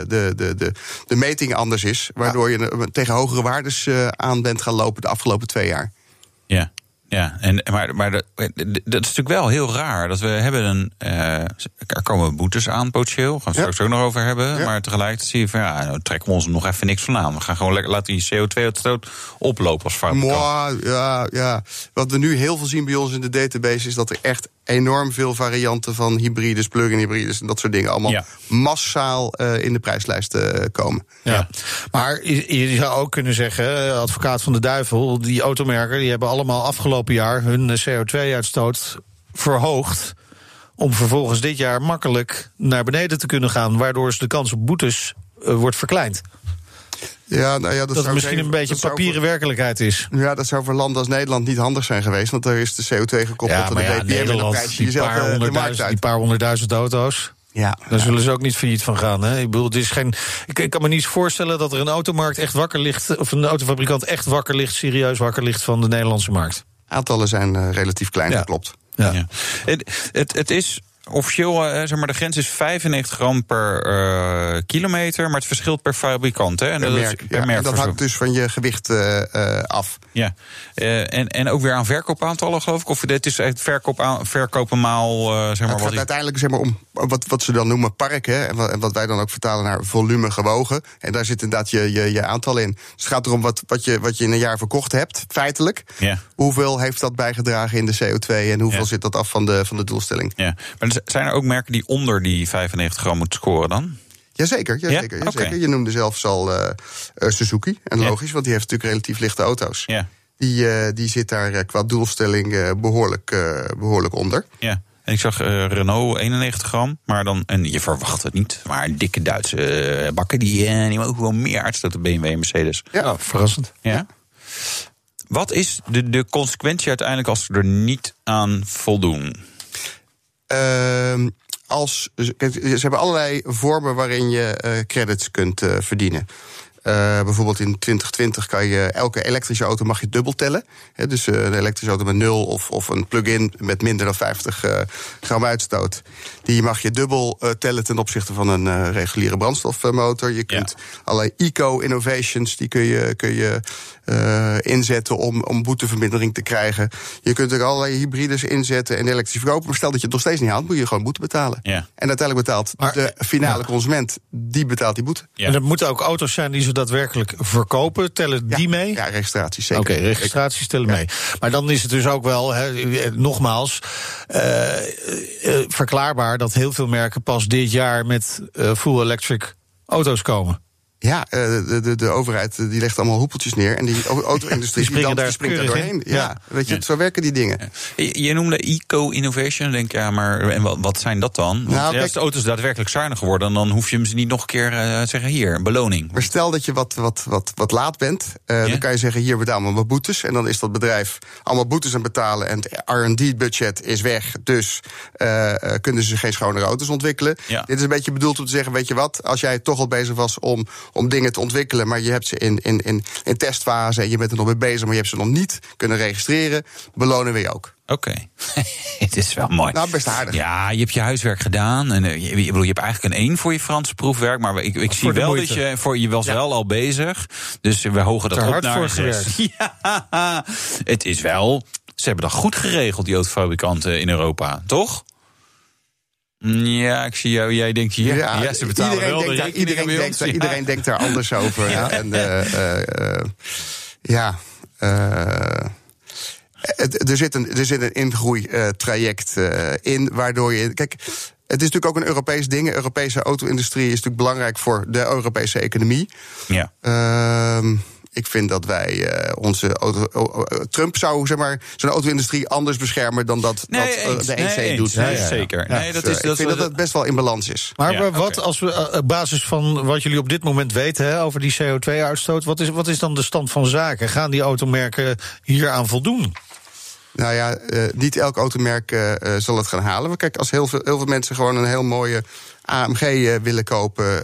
de meting anders is, waardoor je tegen hogere waardes aan bent gaan lopen de afgelopen 2 jaar. Ja. Ja, maar dat is natuurlijk wel heel raar. Dat we hebben er komen boetes aan, potentieel. Gaan we het straks ook nog over hebben. Ja. Maar tegelijkertijd zie je van, nou trekken we ons nog even niks van aan. We gaan gewoon lekker laten die CO2-uitstoot oplopen als fabrikant. Ja. Wat we nu heel veel zien bij ons in de database is dat er echt enorm veel varianten van hybrides, plug-in hybrides en dat soort dingen allemaal massaal in de prijslijst komen. Ja. Maar je zou ook kunnen zeggen, advocaat van de duivel, die automerken die hebben allemaal afgelopen jaar hun CO2-uitstoot verhoogd om vervolgens dit jaar makkelijk naar beneden te kunnen gaan, waardoor de kans op boetes wordt verkleind. Ja, nou ja, dat het misschien een beetje papieren werkelijkheid is. Ja, dat zou voor landen als Nederland niet handig zijn geweest, want daar is de CO2 gekoppeld aan de BPM Nederland, en die paar honderdduizend auto's. Ja, daar zullen ze ook niet failliet van gaan. Hè? Ik bedoel, het is geen. Ik kan me niet voorstellen dat er een automarkt echt wakker ligt, of een autofabrikant echt wakker ligt, serieus wakker ligt van de Nederlandse markt. Aantallen zijn relatief klein, dat klopt. Ja. Het is officieel, zeg maar, de grens is 95 gram per kilometer, maar het verschilt per fabrikant. Hè? En per merk. Dat hangt dus van je gewicht af. Ja, en ook weer aan verkoopaantallen, geloof ik? Of dit is echt verkopen maal, zeg maar. Het gaat uiteindelijk zeg maar om wat ze dan noemen park, hè, en wat wij dan ook vertalen naar volume gewogen. En daar zit inderdaad je aantal in. Dus het gaat erom wat je in een jaar verkocht hebt, feitelijk. Ja. Hoeveel heeft dat bijgedragen in de CO2 en hoeveel zit dat af van de doelstelling? Ja. Maar zijn er ook merken die onder die 95 gram moeten scoren dan? Jazeker. Okay. Je noemde zelfs al Suzuki. En logisch, want die heeft natuurlijk relatief lichte auto's. Ja. Die zit daar qua doelstelling behoorlijk onder. Ja. En ik zag Renault 91 gram, maar dan, en je verwacht het niet, maar dikke Duitse bakken die mogen wel meer uitstoten, BMW en Mercedes. Ja, verrassend. Ja. Wat is de consequentie uiteindelijk als ze er niet aan voldoen? Ze hebben allerlei vormen waarin je credits kunt verdienen. Bijvoorbeeld in 2020 kan je elke elektrische auto mag je dubbel tellen. Dus een elektrische auto met 0 of een plug-in met minder dan 50 gram uitstoot. Die mag je dubbel tellen ten opzichte van een reguliere brandstofmotor. Je kunt allerlei eco-innovations, die kun je inzetten om boetevermindering te krijgen. Je kunt er allerlei hybrides inzetten en elektrisch verkopen. Maar stel dat je het nog steeds niet haalt, moet je gewoon boete betalen. Ja. En uiteindelijk betaalt de finale consument, die betaalt die boete. Ja. En er moeten ook auto's zijn die ze daadwerkelijk verkopen. Tellen die mee? Ja, registraties zeker. Oké, registraties tellen mee. Maar dan is het dus ook wel, nogmaals, verklaarbaar dat heel veel merken pas dit jaar met full electric auto's komen. Ja, de overheid die legt allemaal hoepeltjes neer. En die auto-industrie springt daar doorheen. Ja, weet je, zo werken die dingen. Je noemde eco-innovation. Denk maar en wat zijn dat dan? Want als de auto's daadwerkelijk zuiniger worden, dan hoef je hem ze niet nog een keer zeggen, hier, een beloning. Maar stel dat je wat laat bent, dan kan je zeggen, hier betaal maar wat boetes. En dan is dat bedrijf allemaal boetes aan betalen. En het R&D-budget is weg. Dus kunnen ze geen schonere auto's ontwikkelen. Ja. Dit is een beetje bedoeld om te zeggen, weet je wat, als jij toch al bezig was om dingen te ontwikkelen, maar je hebt ze in testfase en je bent er nog mee bezig, maar je hebt ze nog niet kunnen registreren, belonen we je ook. Oké. Het is wel mooi. Nou, best aardig. Ja, je hebt je huiswerk gedaan. En je hebt eigenlijk een 1 voor je Franse proefwerk. Maar ik zie wel moeite. Dat je was wel al bezig. Dus we hogen dat op naar 6. Ja, het is wel. Ze hebben dat goed geregeld, die autofabrikanten in Europa, toch? Ja, ik zie jou. Jij denkt hier. Ja, ze betalen wel de rekeningen. Iedereen denkt daar anders over. Ja. En er zit een ingroeitraject in, waardoor je. Kijk, het is natuurlijk ook een Europees ding. De Europese auto-industrie is natuurlijk belangrijk voor de Europese economie. Ja. Ik vind dat wij onze Trump zou, zeg maar, zijn auto-industrie anders beschermen dan dat de EC doet. Nee, zeker. Ja. Nee, ik vind dat het best wel in balans is. Maar wat als we op basis van wat jullie op dit moment weten over die CO2-uitstoot, wat is dan de stand van zaken? Gaan die automerken hier aan voldoen? Nou ja, niet elk automerk zal het gaan halen. Kijk, als heel veel mensen gewoon een heel mooie AMG willen kopen,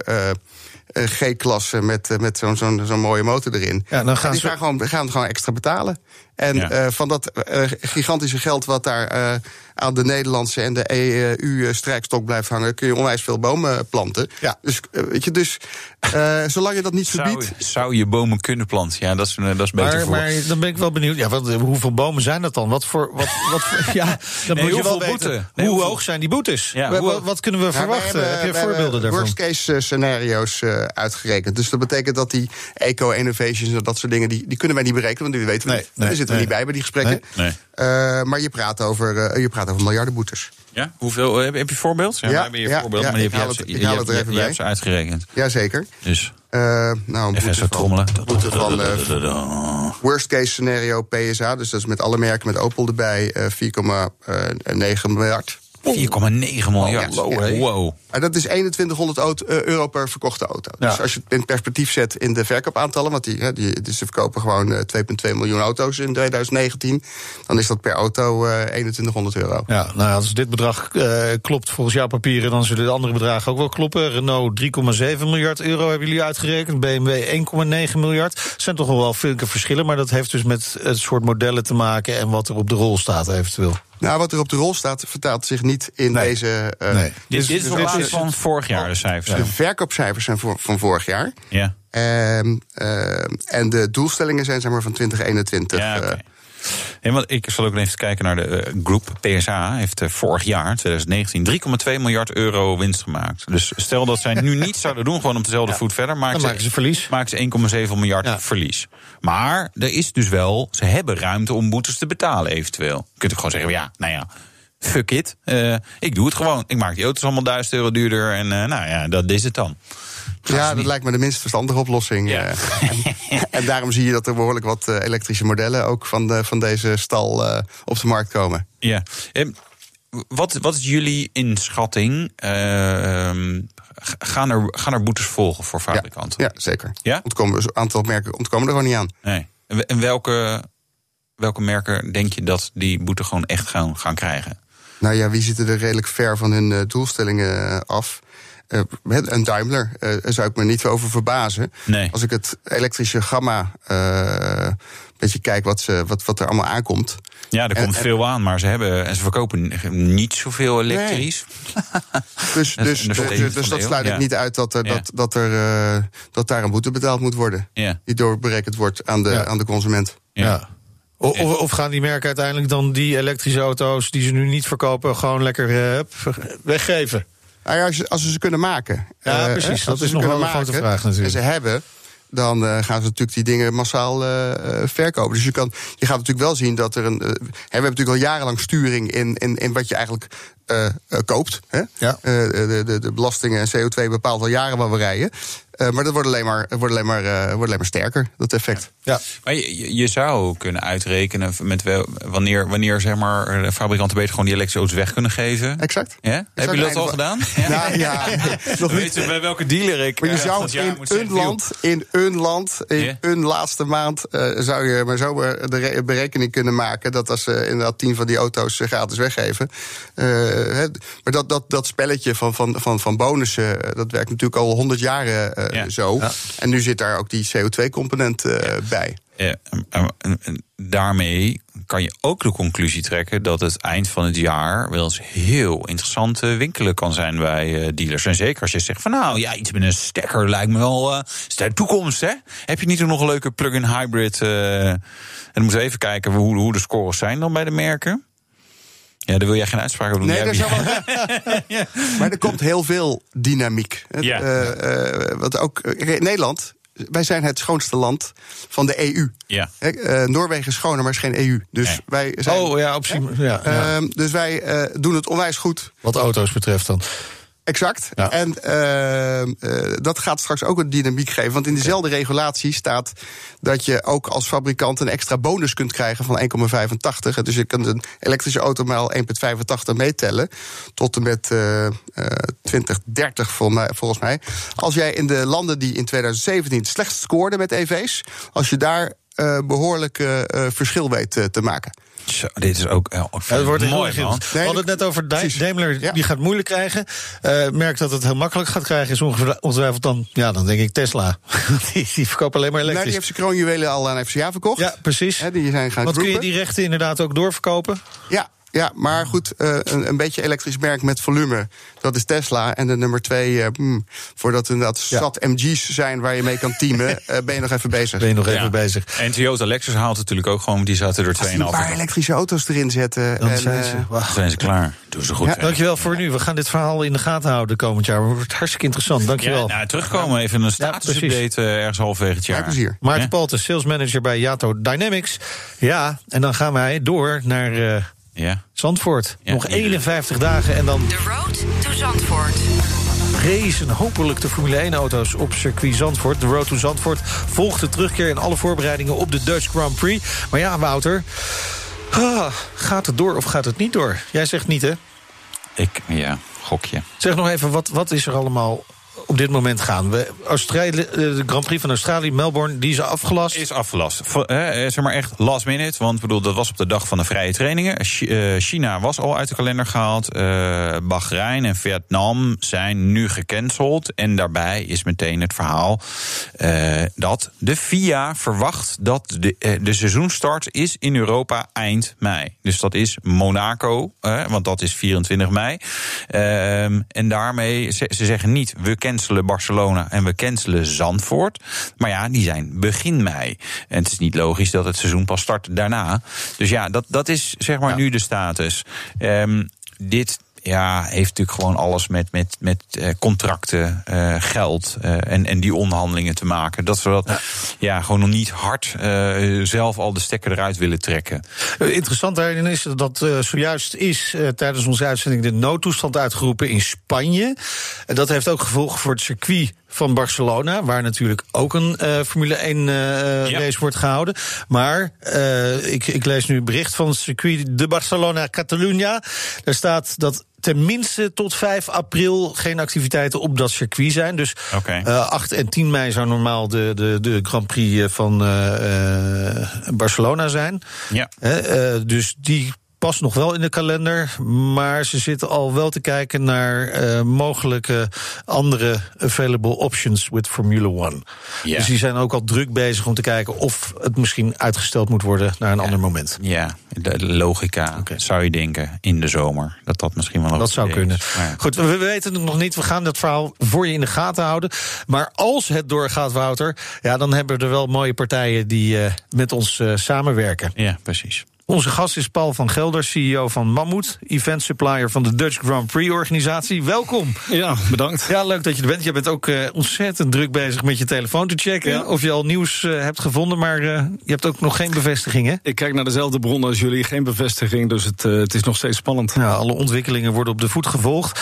G-klasse met zo'n mooie motor erin. Ja, dan gaan ze gaan gewoon extra betalen. En van dat gigantische geld wat daar aan de Nederlandse en de EU-strijkstok blijft hangen, kun je onwijs veel bomen planten. Ja. Dus zolang je dat niet verbiedt. Zou je bomen kunnen planten? Ja, dat is beter. Maar dan ben ik wel benieuwd. Ja, hoeveel bomen zijn dat dan? Dan moet je wel weten. Hoe hoog zijn die boetes? Ja, wat kunnen we verwachten? Heb je voorbeelden daarvan? Worst case scenario's uitgerekend. Dus dat betekent dat die eco-innovations en dat soort dingen, die kunnen wij niet berekenen, want die weten we niet. Daar zitten we niet bij die gesprekken. Nee. Maar je praat over miljardenboetes. Ja? Hoeveel? Heb je voorbeeld? Ja, we hebben hier voorbeeld, maar je hebt ze uitgerekend. Jazeker. Dus even zo trommelen. Van worst case scenario PSA, dus dat is met alle merken met Opel erbij, 4,9 miljard. 4,9 miljard. Wow. Maar dat is 2100 euro per verkochte auto. Dus als je het in perspectief zet in de verkoopaantallen, want ze verkopen gewoon 2,2 miljoen auto's in 2019, dan is dat per auto 2100 euro. Ja, nou als dit bedrag klopt volgens jouw papieren, dan zullen de andere bedragen ook wel kloppen. Renault 3,7 miljard euro hebben jullie uitgerekend. BMW 1,9 miljard. Dat zijn toch wel flinke verschillen, maar dat heeft dus met het soort modellen te maken en wat er op de rol staat eventueel. Nou, wat er op de rol staat, vertaalt zich niet in deze. Dit is op basis van vorig jaar de cijfers. De verkoopcijfers zijn van vorig jaar. Ja. En de doelstellingen zijn zeg maar van 2021. Ja, okay. Want ik zal ook even kijken naar de groep. PSA heeft vorig jaar, 2019, 3,2 miljard euro winst gemaakt. Dus stel dat zij nu niet zouden doen, gewoon op dezelfde voet verder, maken ze verlies. Maken ze 1,7 miljard verlies. Maar er is dus wel, ze hebben ruimte om boetes te betalen eventueel. Je kunt ook gewoon zeggen, fuck it. Ik doe het gewoon. Ik maak die auto's allemaal 1000 euro duurder en dat is het dan. Dat lijkt me de minst verstandige oplossing. Ja. En daarom zie je dat er behoorlijk wat elektrische modellen ook van deze stal op de markt komen. Ja. Wat is jullie inschatting? Gaan er boetes volgen voor fabrikanten? Ja, zeker. Ja? Een aantal merken ontkomen er gewoon niet aan. Nee. En welke merken denk je dat die boete gewoon echt gaan krijgen? Nou ja, wie zitten er redelijk ver van hun doelstellingen af? Een Daimler, daar zou ik me niet over verbazen. Nee. Als ik het elektrische gamma een beetje kijk wat er allemaal aankomt. Ja, er komt veel aan, maar ze verkopen niet zoveel elektrisch. Nee. Dus dat sluit ik niet uit dat daar een boete betaald moet worden. Ja. Die doorberekend wordt aan de consument. Ja. Of gaan die merken uiteindelijk dan die elektrische auto's die ze nu niet verkopen gewoon lekker weggeven? Nou ja, als ze kunnen maken. Ja, precies. Dat is nog wel een grote vraag natuurlijk. En ze hebben, dan gaan ze natuurlijk die dingen massaal verkopen. Dus je gaat natuurlijk wel zien dat er we hebben natuurlijk al jarenlang sturing in wat je eigenlijk koopt. Hè? Ja. De belastingen en CO2 bepaalt al jaren waar we rijden. Maar dat wordt alleen maar sterker, dat effect. Ja. Maar je zou kunnen uitrekenen met wanneer zeg maar, de fabrikanten beter gewoon die elektrische auto's weg kunnen geven. Exact. Ja? Hebben jullie dat al gedaan? Nou ja, nog niet. Weet je bij welke dealer ik. Maar je zou in een laatste maand zou je maar zo de berekening kunnen maken dat als ze inderdaad 10 van die auto's gratis weggeven. Maar dat spelletje van bonussen, dat werkt natuurlijk al 100 jaar zo. Ja. En nu zit daar ook die CO2-component bij. Daarmee kan je ook de conclusie trekken dat het eind van het jaar wel eens heel interessant winkelen kan zijn bij dealers. En zeker als je zegt van iets met een stekker lijkt me wel is de toekomst, hè? Heb je niet nog een leuke plug-in hybrid? En dan moeten we even kijken hoe de scores zijn dan bij de merken. Ja, daar wil jij geen uitspraak over doen. Nee, dat zou wel. Maar er komt heel veel dynamiek. Want ook Nederland, wij zijn het schoonste land van de EU. Ja. Noorwegen is schoner, maar is geen EU. Dus wij zijn. Dus wij doen het onwijs goed. Wat auto's betreft dan. Exact. Ja. En dat gaat straks ook een dynamiek geven. Want in dezelfde regulatie staat dat je ook als fabrikant een extra bonus kunt krijgen van 1,85. Dus je kunt een elektrische auto maal 1,85 meetellen. Tot en met 2030 volgens mij. Als jij in de landen die in 2017 slecht scoorden met EV's, als je daar behoorlijk verschil weet te maken. Zo, dit is ook het wordt mooi, man. We hadden het net over Daimler, die gaat moeilijk krijgen. Merk dat het heel makkelijk gaat krijgen is ongetwijfeld dan denk ik Tesla. die verkopen alleen maar elektrisch. Die heeft zijn kroonjuwelen al aan FCA verkocht. Ja, precies. Die zijn gaan kun je die rechten inderdaad ook doorverkopen? Ja, maar goed, een beetje elektrisch merk met volume, dat is Tesla. En de nummer 2, voordat inderdaad zat MG's zijn waar je mee kan teamen, ben je nog even bezig. Bezig. En Toyota Lexus haalt natuurlijk ook gewoon, die zaten er 2,5. Als die een paar elektrische auto's erin zetten, dan zijn ze klaar. Doen ze goed. Ja, dankjewel voor nu. We gaan dit verhaal in de gaten houden komend jaar. Het wordt hartstikke interessant. Dankjewel. Terugkomen, even een status-update ergens halverwege het jaar. Ja, plezier. Maarten Palten, sales manager bij Yato Dynamics. Ja, en dan gaan wij door naar Zandvoort. Nog 51 dagen en dan... The Road to Zandvoort. Racen hopelijk de Formule 1-auto's op circuit Zandvoort. De Road to Zandvoort volgt de terugkeer in alle voorbereidingen op de Dutch Grand Prix. Maar ja, Wouter, gaat het door of gaat het niet door? Jij zegt niet, hè? Gokje. Zeg nog even, wat is er allemaal op dit moment gaan? De Grand Prix van Australië, Melbourne, die is afgelast? Is afgelast. Zeg maar echt last minute, want dat was op de dag van de vrije trainingen. China was al uit de kalender gehaald. Bahrein en Vietnam zijn nu gecanceld. En daarbij is meteen het verhaal dat de FIA verwacht dat de seizoenstart is in Europa eind mei. Dus dat is Monaco, want dat is 24 mei. En daarmee, ze zeggen niet, we cancelen Barcelona en we cancelen Zandvoort. Maar ja, die zijn begin mei. En het is niet logisch dat het seizoen pas start daarna. Dus ja, dat is zeg maar nu de status. Dit heeft natuurlijk gewoon alles met contracten, geld en die onderhandelingen te maken. Dat we gewoon nog niet hard zelf al de stekker eruit willen trekken. Interessant daarin is dat zojuist is tijdens onze uitzending de noodtoestand uitgeroepen in Spanje. Dat heeft ook gevolgen voor het circuit van Barcelona, waar natuurlijk ook een Formule 1 race wordt gehouden. Maar ik lees nu een bericht van het circuit de Barcelona-Catalunya. Daar staat dat tenminste tot 5 april geen activiteiten op dat circuit zijn. Dus 8 en 10 mei zou normaal de Grand Prix van Barcelona zijn. Ja. Dus die past nog wel in de kalender, maar ze zitten al wel te kijken naar mogelijke andere available options with Formula 1. Yeah. Dus die zijn ook al druk bezig om te kijken of het misschien uitgesteld moet worden naar een ander moment. Ja, de logica zou je denken in de zomer. Dat misschien wel dat zou kunnen. Ja. Goed, we weten het nog niet. We gaan dat verhaal voor je in de gaten houden. Maar als het doorgaat, Wouter, dan hebben we er wel mooie partijen die met ons samenwerken. Ja, precies. Onze gast is Paul van Gelder, CEO van Mammoet, event supplier van de Dutch Grand Prix organisatie. Welkom. Ja, bedankt. Ja, leuk dat je er bent. Je bent ook ontzettend druk bezig met je telefoon te checken of je al nieuws hebt gevonden, maar je hebt ook nog geen bevestiging, hè? Ik kijk naar dezelfde bronnen als jullie, geen bevestiging, dus het is nog steeds spannend. Ja, alle ontwikkelingen worden op de voet gevolgd.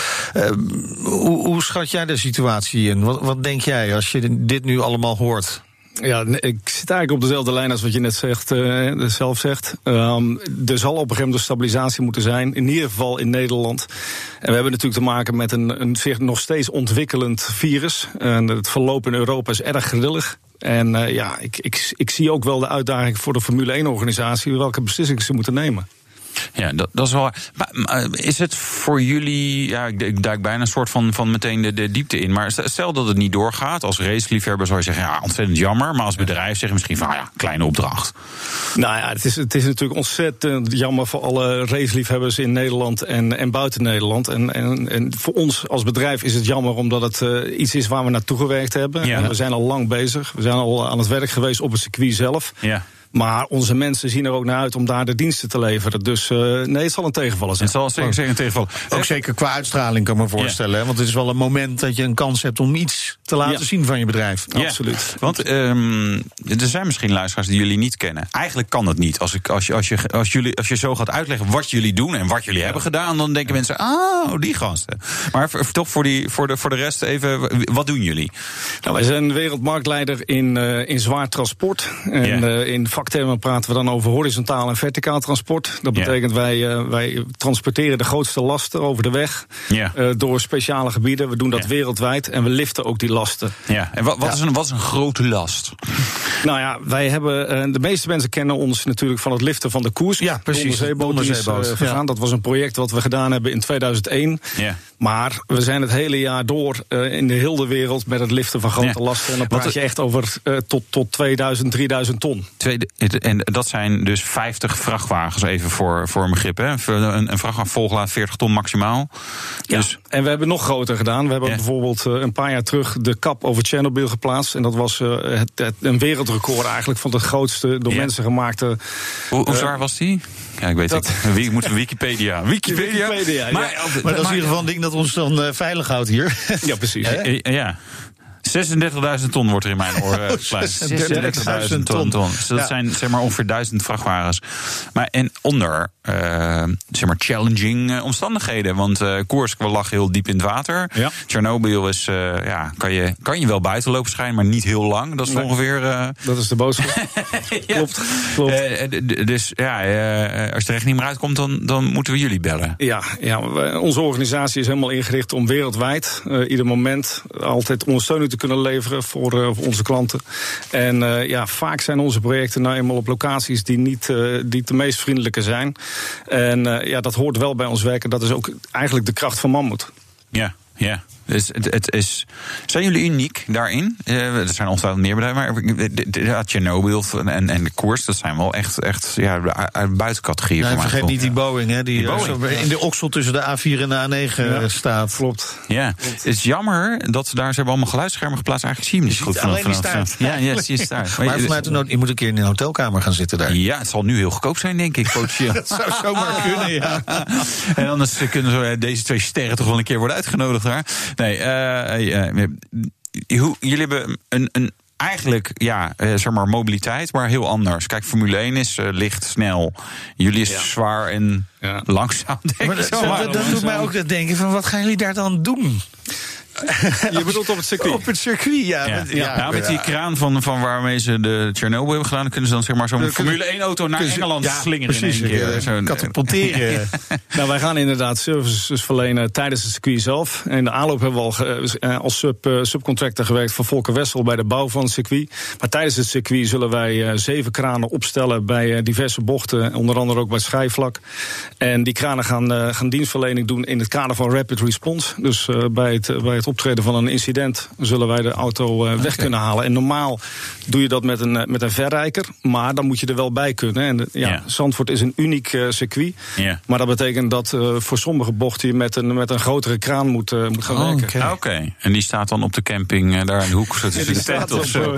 Hoe schat jij de situatie in? Wat denk jij als je dit nu allemaal hoort? Ja, ik zit eigenlijk op dezelfde lijn als wat je net zelf zegt. Er zal op een gegeven moment stabilisatie moeten zijn, in ieder geval in Nederland. En we hebben natuurlijk te maken met een zich nog steeds ontwikkelend virus. En het verloop in Europa is erg grillig. En ik zie ook wel de uitdaging voor de Formule 1-organisatie, welke beslissingen ze moeten nemen. Ja, dat is wel. Maar is het voor jullie, ik duik bijna een soort van meteen de diepte in. Maar stel dat het niet doorgaat, als raceliefhebber zou je zeggen, ontzettend jammer. Maar als bedrijf zeg je misschien van, kleine opdracht. Nou ja, het is natuurlijk ontzettend jammer voor alle raceliefhebbers in Nederland en buiten Nederland. En voor ons als bedrijf is het jammer omdat het iets is waar we naartoe gewerkt hebben. Ja. En we zijn al lang bezig. We zijn al aan het werk geweest op het circuit zelf. Ja. Maar onze mensen zien er ook naar uit om daar de diensten te leveren. Dus nee, het zal een tegenvaller zijn. Het zal zeker een tegenvaller. Ook zeker qua uitstraling kan ik me voorstellen. Ja. Want het is wel een moment dat je een kans hebt om iets te laten zien van je bedrijf. Ja. Absoluut. Want er zijn misschien luisteraars die jullie niet kennen. Eigenlijk kan het niet. Als je zo gaat uitleggen wat jullie doen en wat jullie hebben gedaan, dan denken mensen, die gasten. Maar toch voor de rest even, wat doen jullie? Nou, wij zijn wereldmarktleider in zwaar transport en in vaktermen praten we dan over horizontaal en verticaal transport. Dat betekent wij transporteren de grootste lasten over de weg door speciale gebieden. We doen dat wereldwijd en we liften ook die lasten. Ja. En wat is een grote last? Nou ja, wij hebben, de meeste mensen kennen ons natuurlijk van het liften van de Koers. Ja, precies. De onderzeeboot. Dat was een project wat we gedaan hebben in 2001. Ja. Maar we zijn het hele jaar door in de hele wereld met het liften van grote lasten. En dan praat je echt over tot 2000, 3000 ton. En dat zijn dus 50 vrachtwagens, even voor een begrip. Hè? Een vrachtwagen volgeladen 40 ton maximaal. Ja, dus. En we hebben nog groter gedaan. We hebben bijvoorbeeld een paar jaar terug de kap over Tsjernobyl geplaatst. En dat was een wereldrecord eigenlijk van de grootste door mensen gemaakte... Hoe zwaar was die? Ja, ik weet het. Wie moet Wikipedia? Maar dat is in ieder geval een ding dat ons dan veilig houdt hier. Ja, precies. Ja. 36.000 ton wordt er in mijn oren geplaatst. 36.000 ton. Dus dat zijn zeg maar ongeveer 1000 vrachtwagens. Maar en onder zeg maar challenging omstandigheden. Want Koersk lag heel diep in het water. Ja. Tsjernobyl is kan je wel buiten lopen schijnen, maar niet heel lang. Dat is ongeveer. Dat is de boodschap. Klopt. Dus als er echt niet meer uitkomt, dan moeten we jullie bellen. Ja, onze organisatie is helemaal ingericht om wereldwijd ieder moment altijd ondersteuning te kunnen leveren voor onze klanten. En vaak zijn onze projecten nou eenmaal op locaties die niet de meest vriendelijke zijn. En dat hoort wel bij ons werken. Dat is ook eigenlijk de kracht van Mammoet. Ja. Dus zijn jullie uniek daarin? Er zijn ongetwijfeld meer bedrijven, maar Tsjernobyl en de Koers, dat zijn wel echt uit buitencategorieën. Ja, vergeet niet die Boeing, hè, die in de oksel tussen de A4 en de A9 staat. Klopt. Ja, het is jammer dat ze hebben allemaal geluidsschermen geplaatst. Eigenlijk zie je hem niet goed alleen die staart. Ja, zie je staart. Maar vanuit je moet een keer in een hotelkamer gaan zitten daar. Ja, het zal nu heel goedkoop zijn, denk ik. Dat zou zomaar kunnen, ja. En anders kunnen deze 2 sterren toch wel een keer worden uitgenodigd daar. Nee, jullie hebben een eigenlijk, zeg maar mobiliteit, maar heel anders. Kijk, Formule 1 is licht, snel. Jullie is zwaar en langzaam, denk ik. Dat doet mij ook denken van, wat gaan jullie daar dan doen? Je bedoelt op het circuit? Op het circuit, met die kraan van waarmee ze de Tsjernobyl hebben gedaan, dan kunnen ze dan zeg maar zo'n Formule 1-auto naar Engeland slingeren in één keer. Katapulteren. Nou, wij gaan inderdaad services verlenen tijdens het circuit zelf. In de aanloop hebben we al als subcontractor gewerkt voor Volker Wessel bij de bouw van het circuit. Maar tijdens het circuit zullen wij 7 kranen opstellen bij diverse bochten, onder andere ook bij het schijfvlak. En die kranen gaan dienstverlening doen in het kader van Rapid Response. Dus bij het optreden van een incident zullen wij de auto weg kunnen halen. En normaal doe je dat met een verrijker, maar dan moet je er wel bij kunnen. En Zandvoort is een uniek circuit. Maar dat betekent dat voor sommige bochten je met een grotere kraan moet gaan werken. Oké. En die staat dan op de camping daar in de hoek, tussen de tent of zo.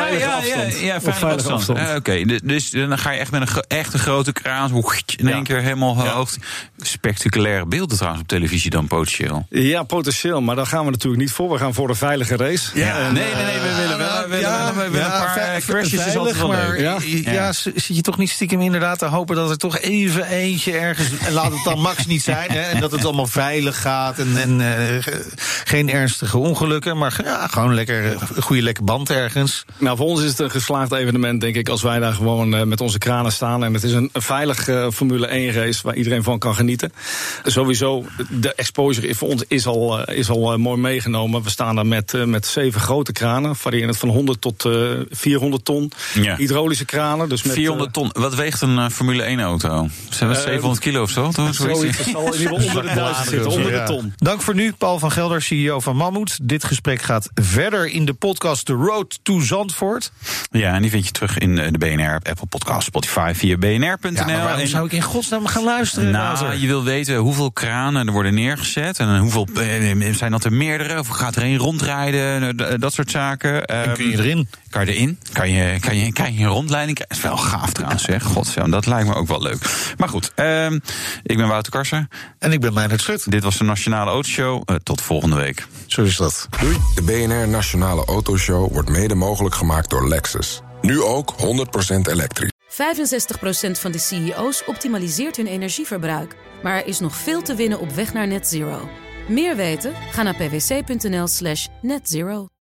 Veilige afstand. Oké. Dus dan ga je echt met een echte grote kraan in één keer helemaal hoog. Spectaculaire beelden trouwens op televisie dan potentieel. Ja, potentieel, maar daar gaan we natuurlijk niet voor. We gaan voor een veilige race. Ja. Nee, we willen een paar crashes. Is altijd wel leuk. Zit je toch niet stiekem inderdaad te hopen dat er toch even eentje ergens, en laat het dan max niet zijn, hè, en dat het allemaal veilig gaat en geen ernstige ongelukken, maar gewoon lekker een goede lekker band ergens. Nou, voor ons is het een geslaagd evenement, denk ik, als wij daar gewoon met onze kranen staan. En het is een veilig Formule 1 race waar iedereen van kan genieten. Sowieso, de exposure voor ons is al mooi meegenomen. We staan daar met 7 grote kranen, variërend van 100 tot 400 ton. Hydraulische kranen. Dus met 400 ton. Wat weegt een Formule 1 auto? Zijn we 700 kilo of zo? Het zal in ieder geval onder de 1000 zitten, onder de ton. Dank voor nu, Paul van Gelder, CEO van Mammoet. Dit gesprek gaat verder in de podcast The Road to Zandvoort. Ja, en die vind je terug in de BNR-app, Apple Podcast, Spotify, via bnr.nl. Ja, maar waarom zou ik in godsnaam gaan luisteren? Nou, je wil weten hoeveel kranen er worden neergezet en hoeveel zijn dat er meerdere, of gaat er één rondrijden, dat soort zaken. En kun je erin? Kan je erin? Kan je een rondleiding? Dat is wel gaaf trouwens, zeg. Godzijdank, dat lijkt me ook wel leuk. Maar goed, ik ben Wouter Karsen. En ik ben Meijnerd Schut. Dit was de Nationale Autoshow. Tot volgende week. Zo is dat. Doei. De BNR Nationale Autoshow wordt mede mogelijk gemaakt door Lexus. Nu ook 100% elektrisch. 65% van de CEO's optimaliseert hun energieverbruik. Maar er is nog veel te winnen op weg naar net zero. Meer weten? Ga naar pwc.nl/netzero.